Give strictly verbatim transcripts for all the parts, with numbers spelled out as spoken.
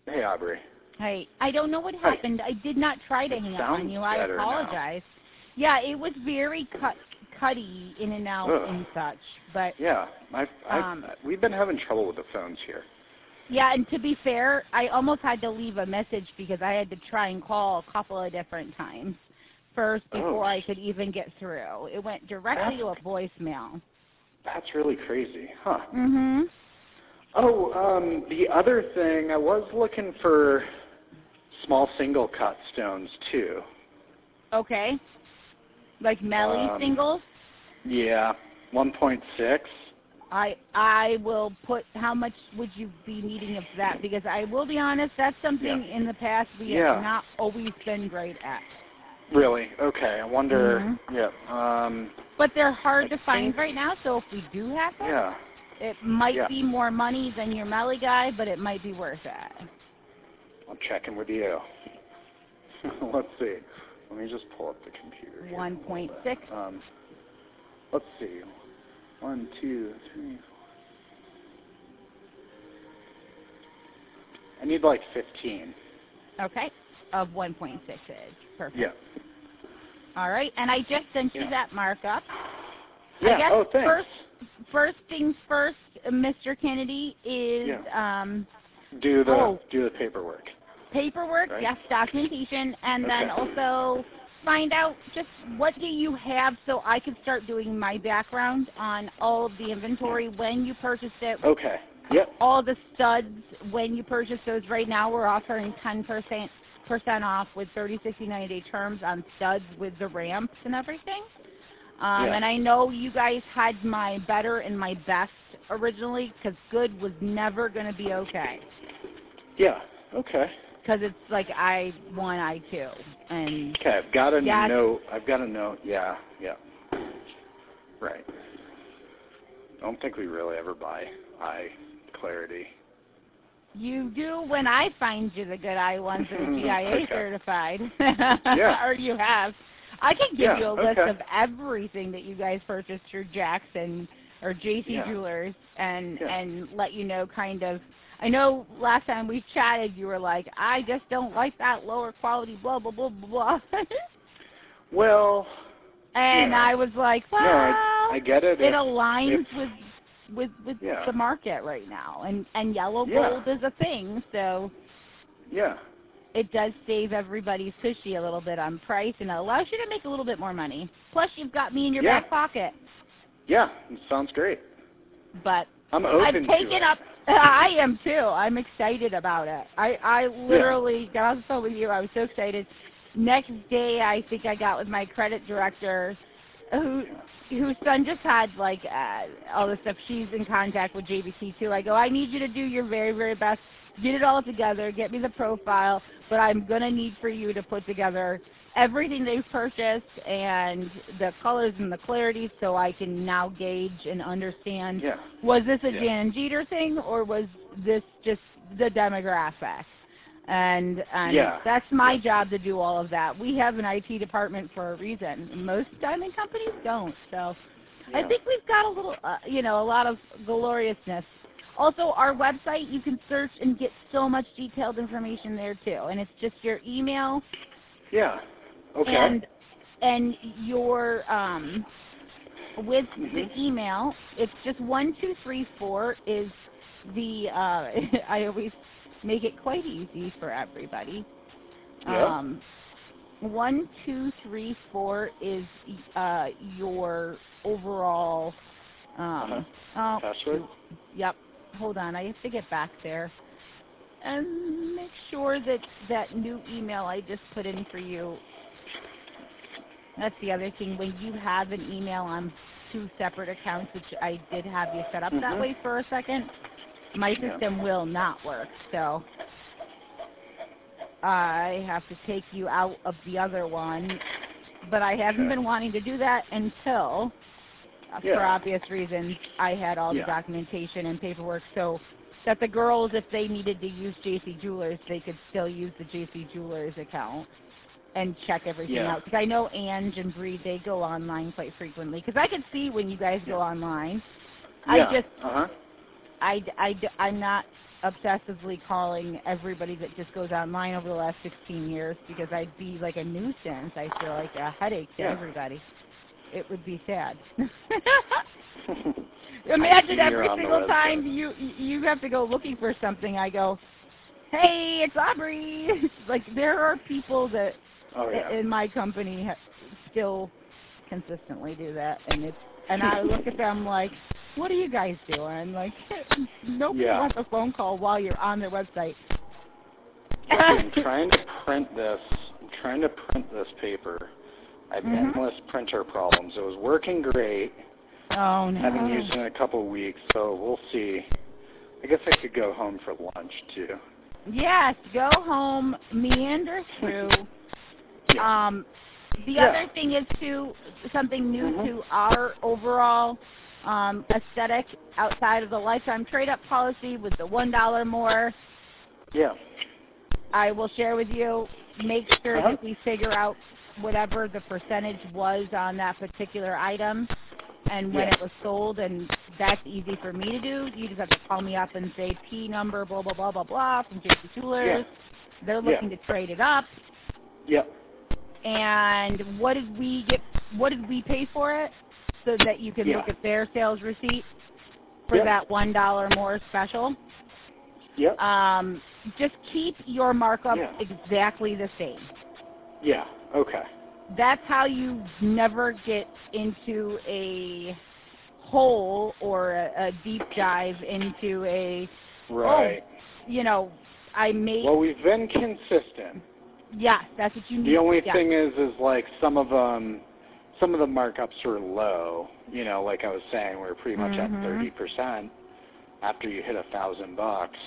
Hey, Aubrey. Hey, I don't know what happened. I did not try to It hang up on sounds you. I better apologize. Yeah, it was very cut, cutty in and out Ugh. and such. But Yeah, I've, I've, um, we've been having trouble with the phones here. yeah, and to be fair, I almost had to leave a message because I had to try and call a couple of different times first before Oh. I could even get through. It went directly That's, to a voicemail. That's really crazy, huh? Mm-hmm. Oh, um, the other thing, I was looking for small single cut stones too. Okay. Like Melly Um, singles? Yeah, one point six. I I will put, how much would you be needing of that? Because I will be honest, that's something Yeah. in the past we Yeah. have not always been great at. Really? Okay, I wonder, Mm-hmm. yeah. Um, But they're hard I to find think, right now, so if we do have them, yeah, it might yeah. be more money than your Melly guy, but it might be worth it. I'm checking with you. Let's see. Let me just pull up the computer here. one point six. Um, let's see. One, two, three, four. I need like fifteen. Okay. Of one point six inch. Perfect. Yeah. All right. And I just sent you Yeah. that markup. Yeah. I guess Oh, thanks. first, first things first, Mister Kennedy, is Yeah. um, Do the oh, do the paperwork. paperwork, Right. yes, documentation, and then Okay. also find out just what do you have so I can start doing my background on all of the inventory when you purchased it. Okay. Yep. All the studs when you purchase those. Right now we're offering ten percent percent off with thirty, sixty, ninety day terms on studs with the ramps and everything. Um, Yeah. And I know you guys had my better and my best originally because good was never going to be okay. Yeah. Okay. Because it's like I one, I two. And Okay, I've got a yeah, note. I've got a note. Yeah, yeah. Right. I don't think we really ever buy eye clarity. you do when I find you the good eye ones that are G I A Okay. certified. Yeah. Or you have. I can give Yeah, you a list okay. of everything that you guys purchased through Jackson or J C Yeah. Jewelers and Yeah. and let you know kind of. I know last time we chatted you were like, I just don't like that lower quality blah, blah, blah, blah, blah. Well, And yeah. I was like, well, no, I, I get it. it if, aligns if, with with with yeah. the market right now, and and yellow Yeah. gold is a thing, so Yeah. it does save everybody's cushy a little bit on price, and it allows you to make a little bit more money. Plus, you've got me in your Yeah. back pocket. Yeah, it sounds great. But I'm open I've to taken it. up. I am too. I'm excited about it. I I literally got on the phone with you. I was so excited. Next day, I think I got with my credit director, who whose son just had like uh, all this stuff. She's in contact with J B C too. I go, I need you to do your very very best. Get it all together. Get me the profile. But I'm gonna need for you to put together everything they've purchased and the colors and the clarity so I can now gauge and understand, Yeah. was this a Yeah. Jan Jeter thing or was this just the demographic? And, and Yeah. that's my Yeah. job to do all of that. We have an I T department for a reason. Most diamond companies don't. So I Yeah. think we've got a little, uh, you know, a lot of gloriousness. Also, our website, you can search and get so much detailed information there too. And it's just your email, Yeah. Okay. and and your um, with Mhm. the email, it's just one two three four is the. Uh, I always make it quite easy for everybody. Yeah. Um, one two three four is uh, your overall. Um, Uh-huh. oh, Password? shoot. Yep. Hold on, I have to get back there. And make sure that that new email I just put in for you. That's the other thing. When you have an email on two separate accounts, which I did have you set up that Mhm. way for a second, my Yeah. system will not work. So I have to take you out of the other one. But I haven't Okay. been wanting to do that until, uh, Yeah. for obvious reasons, I had all the Yeah. documentation and paperwork so that the girls, if they needed to use J C Jewelers, they could still use the J C Jewelers account and check everything Yeah. out. Because I know Ange and Bree, they go online quite frequently. Because I can see when you guys go Yeah. online. Yeah. I just, Uh-huh. I, I, I'm not obsessively calling everybody that just goes online over the last sixteen years because I'd be like a nuisance. I feel like a headache to Yeah. everybody. It would be sad. Imagine every single time you you have to go looking for something. I go, hey, it's Aubrey. Like there are people that oh, yeah. in my company ha- still consistently do that, and it's and I look at them like, what are you guys doing? Like nobody Yeah. wants a phone call while you're on their website. I'm trying to print this. I'm trying to print this paper. I have Mhm. endless printer problems. It was working great. Oh no. I haven't used it in a couple of weeks, so we'll see. I guess I could go home for lunch too. Yes, go home, meander through. Yeah. Um, the Yeah. other thing is too something new Mhm. to our overall um, aesthetic outside of the lifetime trade-up policy with the one dollar more. Yeah. I will share with you. Make sure Uh-huh. that we figure out whatever the percentage was on that particular item and when Yeah. it was sold, and that's easy for me to do. You just have to call me up and say P number, blah, blah, blah, blah, blah, from J C Jewelers. Yeah. They're Yeah. looking to trade it up. Yep. And what did we get? What did we pay for it? So that you can Yeah. look at their sales receipt for Yep. that one dollar more special. Yep. Um, just keep your markup Yeah. exactly the same. Yeah. Okay. That's how you never get into a hole or a, a deep dive into a, Right. oh, you know, I made, Well, we've been consistent. yes, that's what you need. The only yeah. thing is, is like some of them, some of the markups were low. You know, like I was saying, we were pretty much Mhm. at thirty percent after you hit a thousand bucks,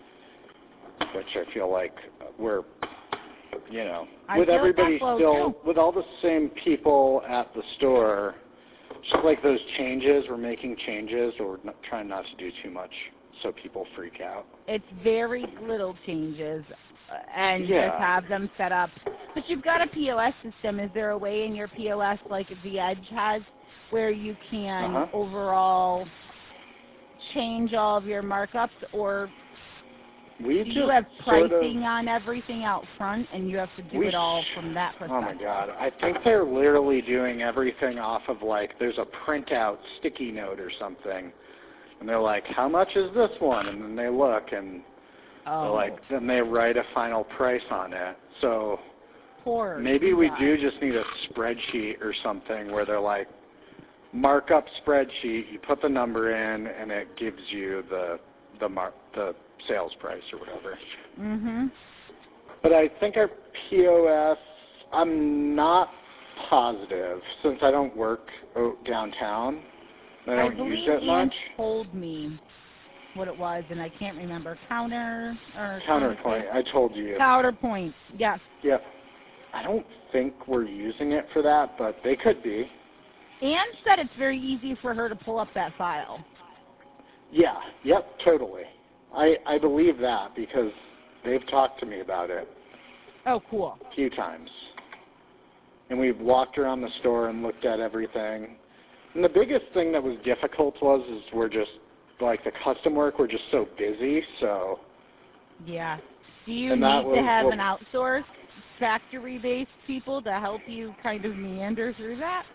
which I feel like we're, you know, I with feel everybody that flow, still, too. with all the same people at the store, just like those changes, we're making changes, or we're not, trying not to do too much so people freak out. It's very little changes, uh, and Yeah. just have them set up. But you've got a P O S system. Is there a way in your P O S, like the Edge has, where you can Uh-huh. overall change all of your markups, or We do just you have sort pricing of, on everything out front, and you have to do We it all sh- from that Oh perspective? my God! I think they're literally doing everything off of like there's a printout sticky note or something, and they're like, "How much is this one?" And then they look and Oh, they're like, then they write a final price on it. So poor maybe you we guys. do just need a spreadsheet or something where they're like, markup spreadsheet. You put the number in, and it gives you the the mar- the sales price or whatever. Mhm. But I think our P O S, I'm not positive since I don't work o- downtown. I I don't believe use it Ann much. told me what it was, and I can't remember. Counter or Counterpoint, I told you. Counterpoint. Yes. Yep. I don't think we're using it for that, but they could be. Ann said it's very easy for her to pull up that file. Yeah, yep, totally. I, I believe that because they've talked to me about it Oh, cool. a few times. And we've walked around the store and looked at everything. And the biggest thing that was difficult was is we're just, like the custom work, we're just so busy, so. Yeah. Do you And that need to was have what- an outsourced factory-based people to help you kind of meander through that?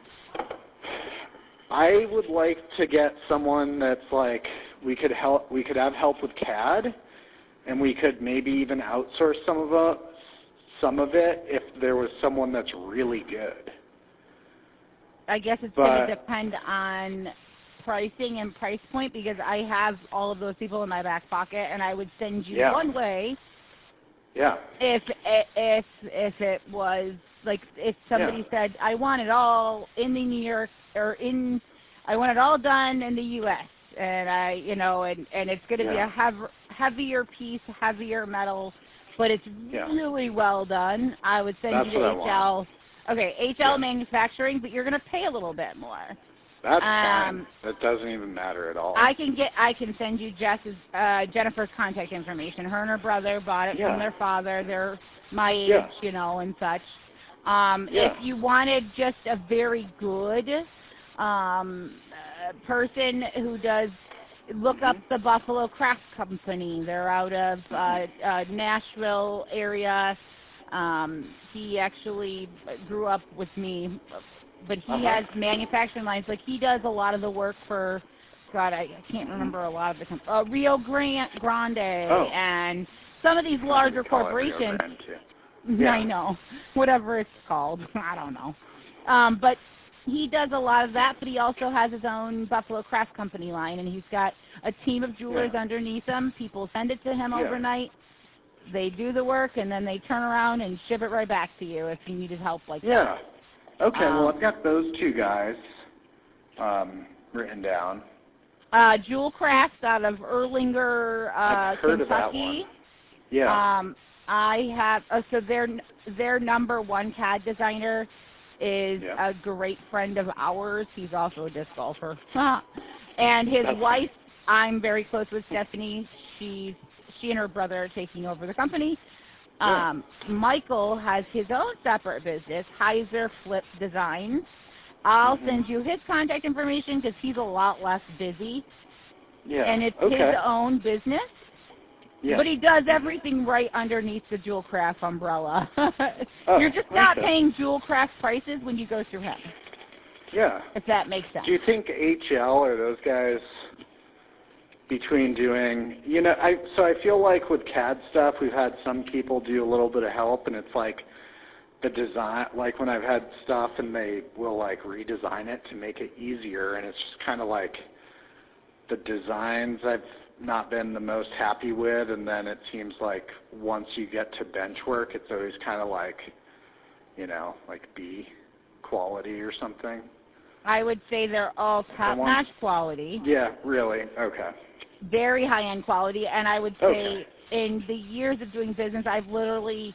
I would like to get someone that's like, we could help, we could have help with C A D, and we could maybe even outsource some of it, some of it if there was someone that's really good. I guess it's going But- to depend on pricing and price point, because I have all of those people in my back pocket, and I would send you Yeah. one way Yeah. if if if it was like if somebody Yeah. said I want it all in the New York or in I want it all done in the U S and I you know and and it's going to be Yeah. a heav- heavier piece, heavier metal, but it's Yeah. really well done. I would send That's you to what I H want. L. Okay, H L Yeah. Manufacturing, but you're going to pay a little bit more. That's Um, fine. That doesn't even matter at all. I can get I can send you Jess's uh, Jennifer's contact information. Her and her brother bought it Yeah. from their father. They're my age, Yeah. you know, and such. Um, Yeah. If you wanted just a very good um, uh, person who does look Mhm. up the Buffalo Craft Company. They're out of uh, uh, Nashville area. Um, he actually grew up with me, but he Uh-huh. has manufacturing lines. Like he does a lot of the work for, God, I, I can't remember a lot of the com- uh, Rio Grande, Grande Oh. and some of these larger Call it Rio corporations. Grande, too. Yeah. I Yeah. know, whatever it's called. I don't know. Um, but he does a lot of that, but he also has his own Buffalo Craft Company line, and he's got a team of jewelers Yeah. underneath him. People send it to him Yeah. overnight. They do the work, and then they turn around and ship it right back to you if you needed help like Yeah. Okay, Um, well, I've got those two guys um, written down. that. Uh, Jewel Crafts out of Erlinger, uh, I've heard Kentucky. of that one. Yeah. Um, I have, uh, so their, their number one C A D designer is Yeah. a great friend of ours. He's also a disc golfer. And his That's wife, I'm very close with Stephanie. She's, she and her brother are taking over the company. Yeah. Um, Michael has his own separate business, Heiser Flip Designs. I'll Mhm. send you his contact information because he's a lot less busy. Yeah. And it's okay. his own business. Yeah. But he does everything right underneath the Jewel Craft umbrella. Oh, You're just not okay. paying Jewel Craft prices when you go through him, Yeah. if that makes sense. Do you think H L or those guys between doing, you know, I so I feel like with C A D stuff, we've had some people do a little bit of help, and it's like the design, like when I've had stuff and they will like redesign it to make it easier, and it's just kind of like the designs I've not been the most happy with, and then it seems like once you get to bench work, it's always kind of like, you know, like B quality or something. I would say they're all top-notch quality, Yeah, really? Okay. very high-end quality, and I would say Okay. in the years of doing business, I've literally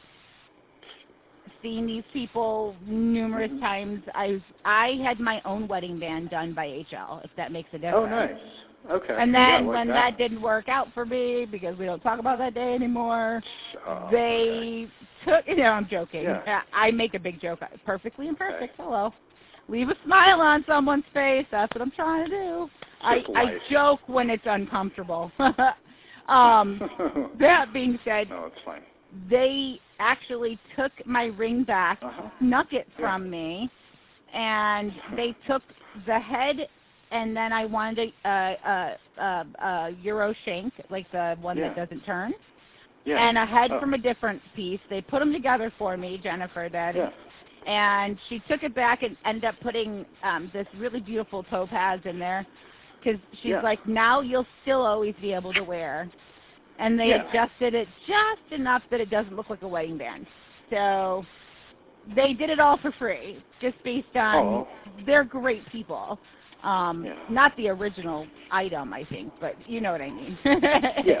seen these people numerous Mhm. times. I've I had my own wedding band done by H L, if that makes a difference. Oh, nice. Okay. And Yeah, then like when that. that didn't work out for me because we don't talk about that day anymore, Oh, they took, you know, I'm joking. Yeah. I make a big joke. Perfectly imperfect. Hello. Leave a smile on someone's face. That's what I'm trying to do. I, Just I life. joke when it's uncomfortable. um, Okay. that being said, No, it's fine. they actually took my ring back, Uh-huh. snuck it Yeah. from me, and they took the head, and then I wanted a, a, a, a Euro shank, like the one Yeah. that doesn't turn, Yeah. and a head Oh. from a different piece. They put them together for me, Jennifer did, Yeah. and she took it back and ended up putting um, this really beautiful topaz in there, because she's Yeah. like, now you'll still always be able to wear. And they Yeah. adjusted it just enough that it doesn't look like a wedding band. So they did it all for free, just based on Oh. they're great people. Um, Yeah. Not the original item, I think, but you know what I mean. Yeah.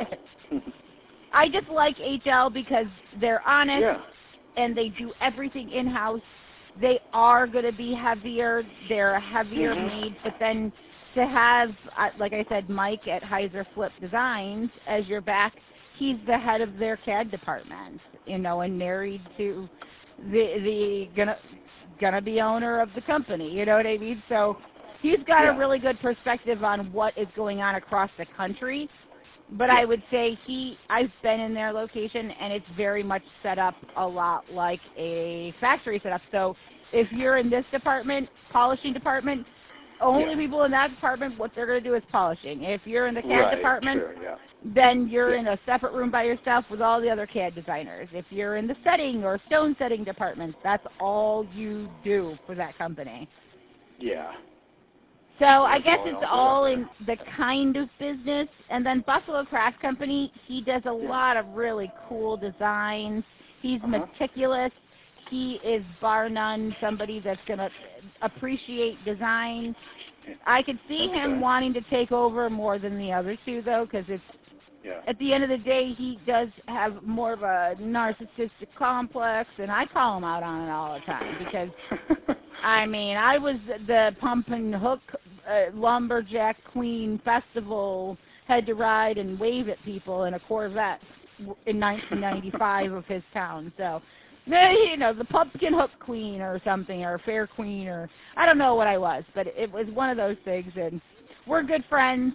I just like H L because they're honest Yeah. and they do everything in-house. They are going to be heavier. They're a heavier Mhm. made, but then to have, uh, like I said, Mike at Heiser Flip Designs as your back, he's the head of their C A D department, you know, and married to the the gonna gonna be owner of the company. You know what I mean? So he's got Yeah. a really good perspective on what is going on across the country. But Yeah. I would say he, I've been in their location, and it's very much set up a lot like a factory setup. So if you're in this department, polishing department, only Yeah. people in that department, what they're going to do is polishing. If you're in the C A D Right, department, sure, yeah. then you're Yeah. in a separate room by yourself with all the other C A D designers. If you're in the setting or stone setting departments, that's all you do for that company. Yeah. So I guess Well, it's yeah. all in the kind of business. And then Buffalo Craft Company, he does a Yeah. lot of really cool designs. He's Uh-huh. meticulous. He is bar none somebody that's going to appreciate design. I could see Okay. him wanting to take over more than the other two, though, because it's Yeah. at the end of the day, he does have more of a narcissistic complex, and I call him out on it all the time because, I mean, I was the Pump and Hook uh, Lumberjack Queen Festival, had to ride and wave at people in a Corvette in nineteen ninety-five of his town. So, you know, the Pumpkin Hook Queen or something, or Fair Queen, or I don't know what I was, but it was one of those things, and we're good friends.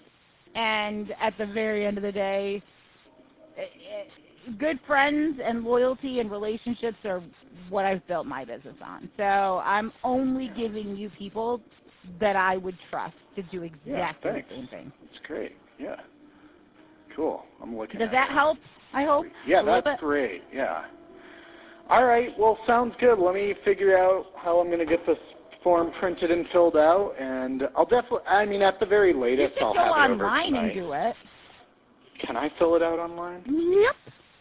and at the very end of the day, it, it, good friends and loyalty and relationships are what I've built my business on. So I'm only giving you people that I would trust to do exactly yeah, the same thing. That's great. Yeah. Cool. I'm looking Does at that it. help? I hope. Yeah, a little that's bit? great. Yeah. All right. Well, sounds good. Let me figure out how I'm going to get this form printed and filled out, and I'll definitely. I mean, at the very latest, You I'll can go have it over online tonight. and do it. Can I fill it out online? Yep.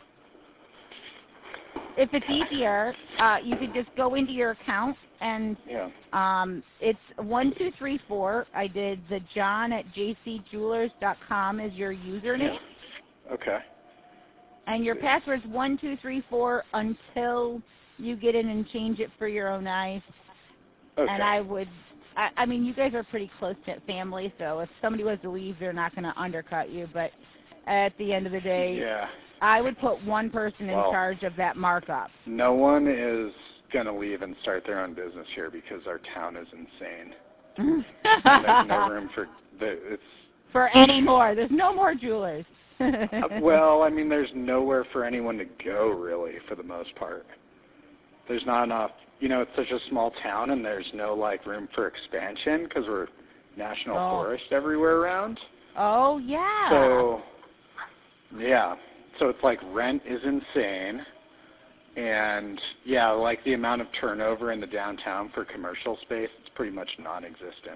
If it's easier, uh, you could just go into your account and Yeah. um, it's one two three four. I did the John at j c jewelers dot com is your username, Yeah. Okay. and your password's one two three four until you get in and change it for your own eyes. Okay. And I would, I, I mean, you guys are pretty close-knit family, so if somebody was to leave, they're not going to undercut you. But at the end of the day, Yeah. I would put one person in Well, charge of that markup. No one is going to leave and start their own business here because our town is insane. And there's no room for the, it's for any more. There's no more jewelers. uh, well, I mean, there's nowhere for anyone to go really, for the most part. There's not enough. You know, it's such a small town, and there's no like room for expansion because we're national Oh. forest everywhere around. Oh yeah. So, yeah. So it's like rent is insane, and yeah, like the amount of turnover in the downtown for commercial space, it's pretty much non-existent.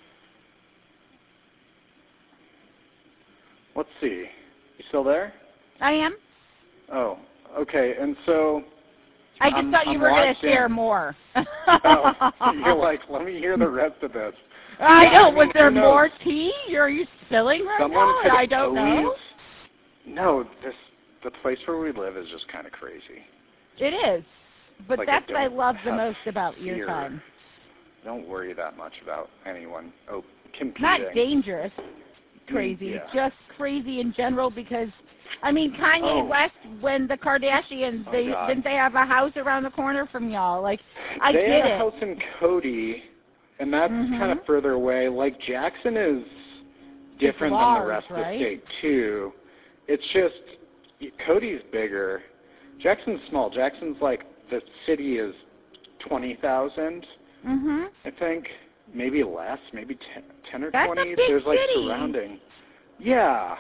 Let's see. You still there? I am. Oh, okay. And so I just I'm- thought you I'm were going locked to share in. more. Oh, you're like, let me hear the rest of this. I Yeah, know. I mean, Was there who knows? more tea? Are you spilling right Someone now? could I don't always, know. No, this the place where we live is just kind of crazy. It is. But Like, I that's what I don't love the have most about your fear. time. Don't worry that much about anyone oh, competing. Not dangerous, crazy. Yeah. Just crazy in general because, I mean, Kanye Oh. West, when the Kardashians, Oh, they God. didn't they have a house around the corner from y'all? Like, I they get had a it. house in Cody, and that's Mhm. kind of further away. Like, Jackson is different large, than the rest of right? the state, too. It's just, Cody's bigger. Jackson's small. Jackson's like, the city is twenty thousand, Mhm. I think. Maybe less, maybe ten, ten or That's a twenty. big There's like city. surrounding. Yeah.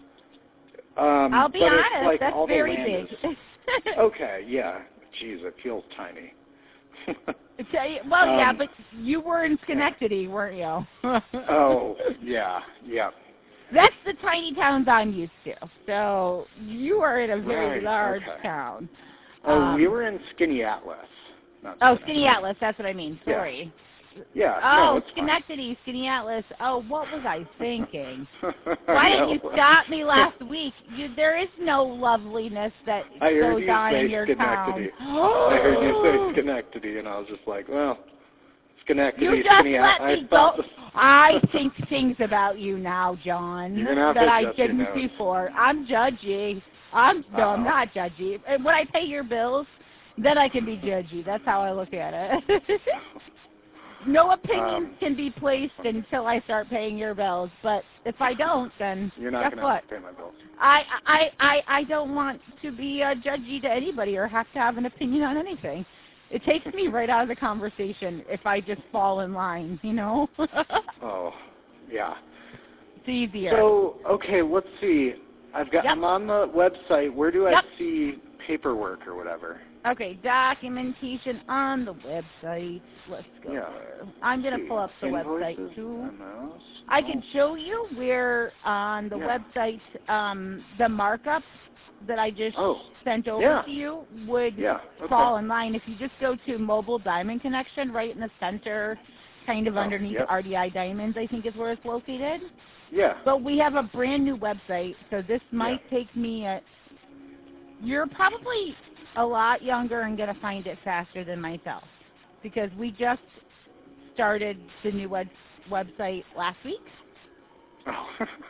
Um, I'll be but honest, it's like that's all the very land big. is, okay, yeah. Jeez, it feels tiny. Tell you- well, yeah, Um, but you were in Schenectady, weren't you? Oh, yeah, yeah. That's the tiny towns I'm used to. So you are in a very Right, large okay. town. Oh, Um, we were in Skinny Atlas. Not Oh, Schenectady. Skinny Atlas, that's what I mean. Yeah. Sorry. Yeah, Oh, no, it's fine. Schenectady, Skinny Atlas. Oh, what was I thinking? I Why didn't know. you stop me last week? You, there is no loveliness that I heard goes you on say in your Schenectady. town. I heard you say Schenectady, and I was just like, well, Schenectady, You just Skinny let Atlas. me I thought go. the- I think things about you now, John, You're gonna have that to I adjust your didn't notes. before. I'm judgy. I'm no, I'm Uh-oh. not judgy. And when I pay your bills, then I can be judgy. That's how I look at it. No opinions Um, can be placed until I start paying your bills. But if I don't, then You're not guess going to what? have to pay my bills. I, I, I, I don't want to be uh, judgy to anybody or have to have an opinion on anything. It takes me right out of the conversation if I just fall in line, you know? Oh, yeah. It's easier. So, okay, let's see. I've got. Yep. I'm on the website. Where do I Yep. see paperwork or whatever? Okay, documentation on the website. Let's go Yeah. there. I'm going to pull up the Invoices, website, too. memos. I Oh. can show you where on the Yeah. website um, the markup that I just Oh. sent over Yeah. to you would Yeah. Okay. fall in line. If you just go to Mobile Diamond Connection right in the center, kind of Oh, underneath yep. R D I Diamonds, I think is where it's located. Yeah. But we have a brand new website, so this might take me a... You're probably a lot younger and going to find it faster than myself because we just started the new web website last week. Oh.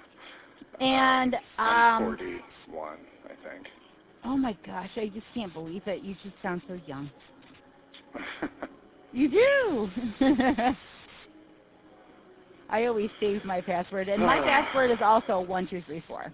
And, I'm um... forty-one, I think. oh my gosh, I just can't believe it. You just sound so young. You do. I always save my password, and my password is also one two three four.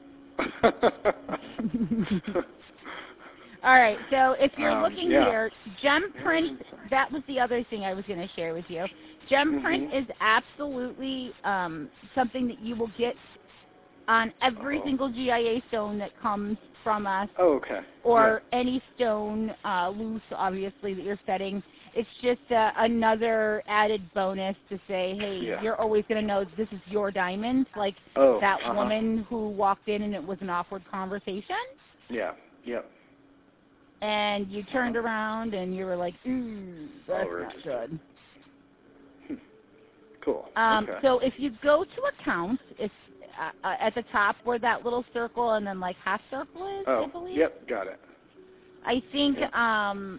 All right, so if you're um, looking yeah. here, GemPrint, that was the other thing I was going to share with you. GemPrint mm-hmm. is absolutely um, something that you will get on every oh. single G I A stone that comes from us. Oh, okay. Or yeah. any stone uh, loose, obviously, that you're setting. It's just uh, another added bonus to say, hey, yeah. you're always going to know this is your diamond, like oh, that uh-huh. woman who walked in and it was an awkward conversation. Yeah, yep. And you turned uh-huh. around and you were like, ooh, that's oh, not good. Hmm. Cool. Um, okay. So if you go to accounts, it's uh, uh, at the top where that little circle and then like half circle is, oh, I believe. Yep, got it. I think yep. um,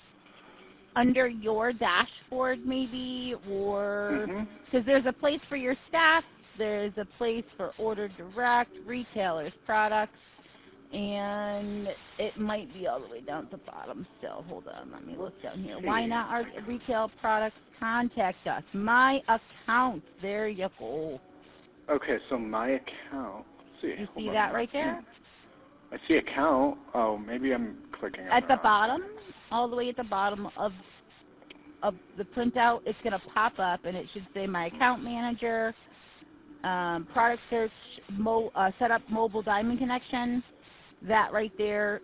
under your dashboard maybe, or because mm-hmm. there's a place for your staff, there's a place for order direct, retailers, products, and it might be all the way down to the bottom still. Hold on, let me look down here. Why not our retail products? Contact us. My account. There you go. Okay, so my account. Let's see. You Hold see on. that right there? I see account. Oh, maybe I'm clicking on at the wrong. bottom, all the way at the bottom of of the printout, it's going to pop up, and it should say my account manager, um, product search, mo uh, set up mobile diamond connection. That right there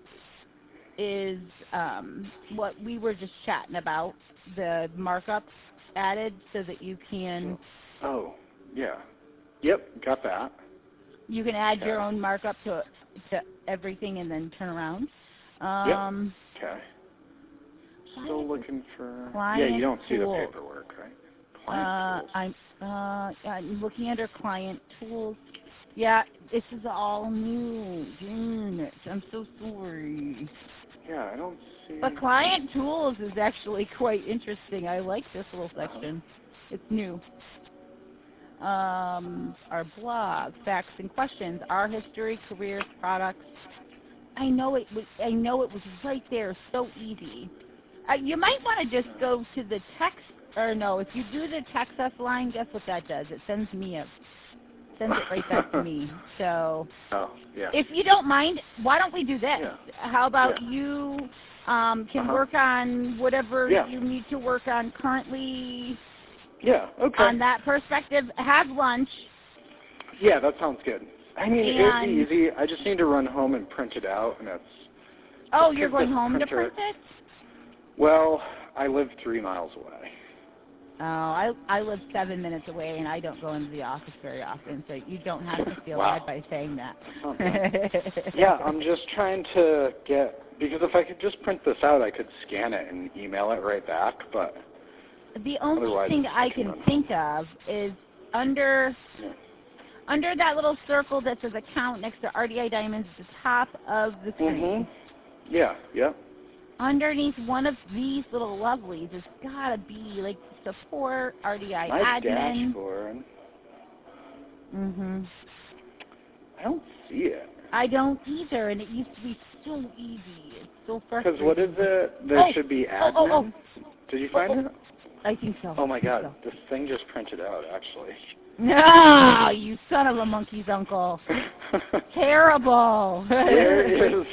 is um, what we were just chatting about, the markups added so that you can... Oh, yeah. Yep, got that. You can add okay. your own markup to to everything and then turn around. Um, yep. Okay. Still looking for... Client yeah, you don't see tools. the paperwork, right? Client uh, tools. I'm, uh, I'm looking under client tools. Yeah, this is all new. Damn it. I'm so sorry. Yeah, I don't see... But client tools is actually quite interesting. I like this little section. Uh-huh. It's new. Um, our blog, facts and questions, our history, careers, products. I know it was, I know it was right there, so easy. Uh, you might want to just go to the text, or no, if you do the text us line, guess what that does? It sends me a, sends it right back to me. So, oh, yeah. if you don't mind, why don't we do this? Yeah. How about yeah. you um, can uh-huh. work on whatever yeah. you need to work on currently. Yeah, okay. On that perspective, have lunch. Yeah, that sounds good. I mean, and it would be easy. I just need to run home and print it out, and that's... Oh, you're going home printer, to print it? Well, I live three miles away. Oh, I I live seven minutes away, and I don't go into the office very often, so you don't have to feel wow. bad by saying that. yeah, I'm just trying to get... Because if I could just print this out, I could scan it and email it right back, but... The only Otherwise, thing I can think of is under yeah. under that little circle that says account next to R D I Diamonds at the top of the screen. Mm-hmm. Yeah, yeah. Underneath one of these little lovelies, it's got to be like support, R D I My admin. dashboard. Mm-hmm. I don't see it. I don't either, and it used to be so easy. It's so frustrating. Because what is it? There oh, should be admin. Oh, oh, oh. Did you find oh, oh. it? I think so. Oh my god, so. this thing just printed out, actually. No, you son of a monkey's uncle. Terrible. There it is.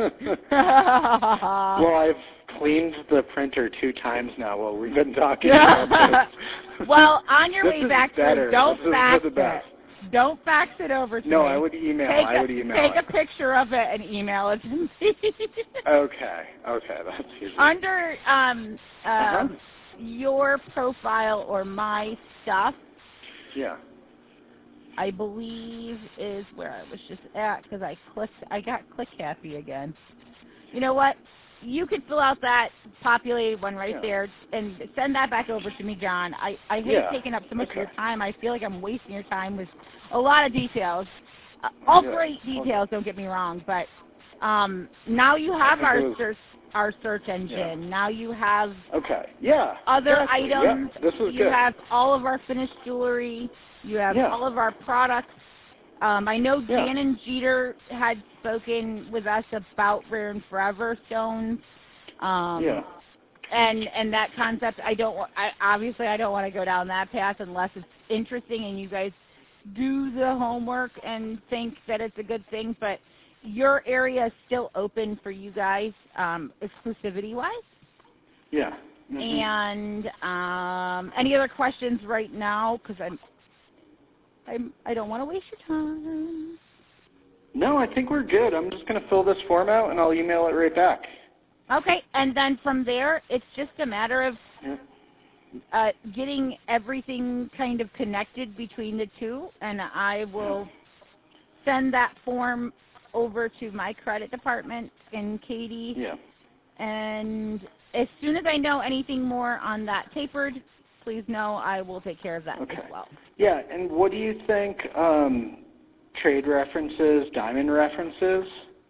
Well, I've cleaned the printer two times now while we've been talking about this. Well, on your this way back to it, don't fax it. Don't fax it over to no, me. No, I would email. Take I a, would email Take it. a picture of it and email it to me. Okay, okay, that's easy. Under um, um, uh-huh. your profile or my stuff, yeah, I believe is where I was just at because I clicked. I got click happy again. You know what? You could fill out that populated one right yeah. there and send that back over to me, John. I, I hate yeah. taking up so much okay. of your time. I feel like I'm wasting your time with a lot of details. Uh, all yeah. great details, okay. Don't get me wrong, but um, now you have our was, search our search engine. Yeah. Now you have okay. yeah. other exactly. items. Yeah. This is you good. have all of our finished jewelry. You have yeah. all of our products. Um, I know yeah. Dan and Jeter had spoken with us about Rare and Forever stones. Um, yeah. And and that concept, I don't. I, obviously, I don't want to go down that path unless it's interesting and you guys do the homework and think that it's a good thing, but your area is still open for you guys, um, exclusivity-wise. Yeah. Mm-hmm. And um, any other questions right now? Because I'm, I'm, I don't want to waste your time. No, I think we're good. I'm just going to fill this form out, and I'll email it right back. Okay, and then from there, it's just a matter of Yeah. uh, getting everything kind of connected between the two, and I will send that form over to my credit department and Katie. Yeah. And as soon as I know anything more on that tapered, please know I will take care of that Okay. as well. Yeah, and what do you think, um, trade references, diamond references?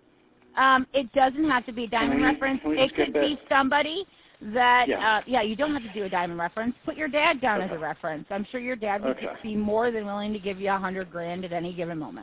Um, it doesn't have to be a diamond we- reference. can we It just get could that? be somebody that, Yeah. uh, yeah, you don't have to do a diamond reference. Put your dad down Okay. as a reference. I'm sure your dad would Okay. be more than willing to give you a hundred grand at any given moment.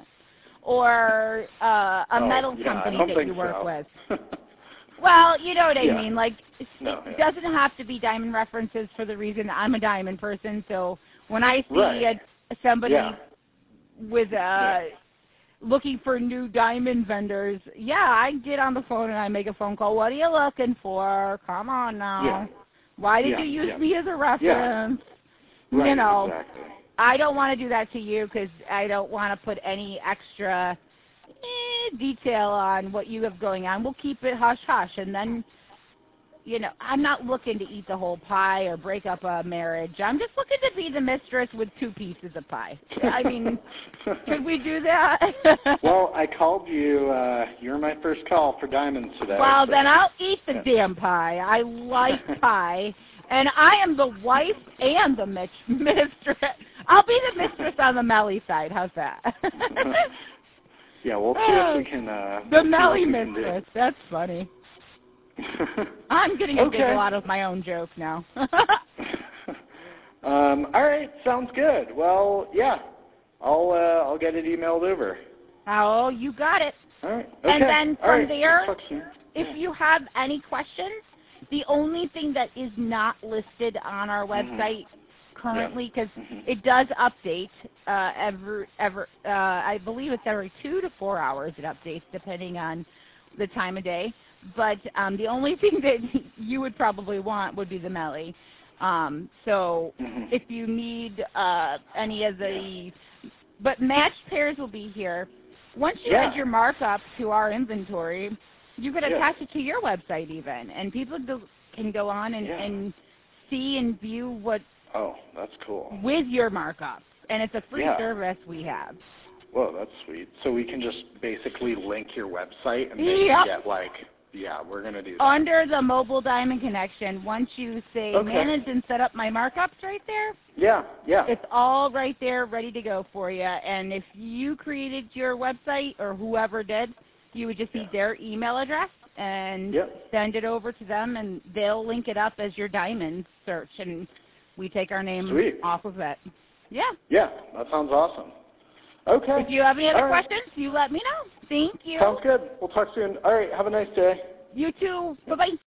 Or uh, a Oh, metal yeah, I company don't that think you work so. with. Well, you know what I Yeah. mean. Like, it No, it yeah. doesn't have to be diamond references for the reason I'm a diamond person. So when I see Right. a, somebody Yeah. with uh, Yeah. looking for new diamond vendors, yeah, I get on the phone and I make a phone call. What are you looking for? Come on now. Yeah. Why did Yeah, you use yeah. me as a reference? Right, You know, exactly. I don't want to do that to you because I don't want to put any extra eh, detail on what you have going on. We'll keep it hush-hush. And then, you know, I'm not looking to eat the whole pie or break up a marriage. I'm just looking to be the mistress with two pieces of pie. I mean, could we do that? Well, I called you. Uh, you're my first call for diamonds today. Well, so. then I'll eat the Yeah. damn pie. I like pie. And I am the wife and the mit- mistress. I'll be the mistress on the Melly side. How's that? Yeah, we'll see if we can. Uh, The we'll see Melly what we can do. mistress. That's funny. I'm getting a Okay. giggle out of my own joke now. um, all right, sounds good. Well, yeah, I'll uh, I'll get it emailed over. Oh, you got it. All right. Okay. And then All from right. there, Talk soon. if Yeah. you have any questions, the only thing that is not listed on our Mhm. website currently, because Mhm. it does update uh, every, every uh, I believe it's every two to four hours it updates, depending on the time of day. But um, the only thing that you would probably want would be the Melly. Um, so Mhm. if you need uh, any of the, but matched pairs will be here. Once you Yeah. add your markup to our inventory, you could Yeah. attach it to your website even, and people do, can go on and, Yeah. and see and view what Oh, that's cool. with your markup. And it's a free Yeah. service we have. Whoa, that's sweet. So we can just basically link your website and then Yep. get like, yeah, we're gonna do that. Under the Mobile Diamond Connection, once you say Okay. manage and set up my markups right there, Yeah, yeah. it's all right there ready to go for you. And if you created your website or whoever did, you would just Yeah. need their email address and Yep. send it over to them, and they'll link it up as your diamond search, and we take our name Sweet. off of it. Yeah. Yeah, that sounds awesome. Okay. If you have any other All right. questions, you let me know. Thank you. Sounds good. We'll talk soon. All right, have a nice day. You too. Bye-bye.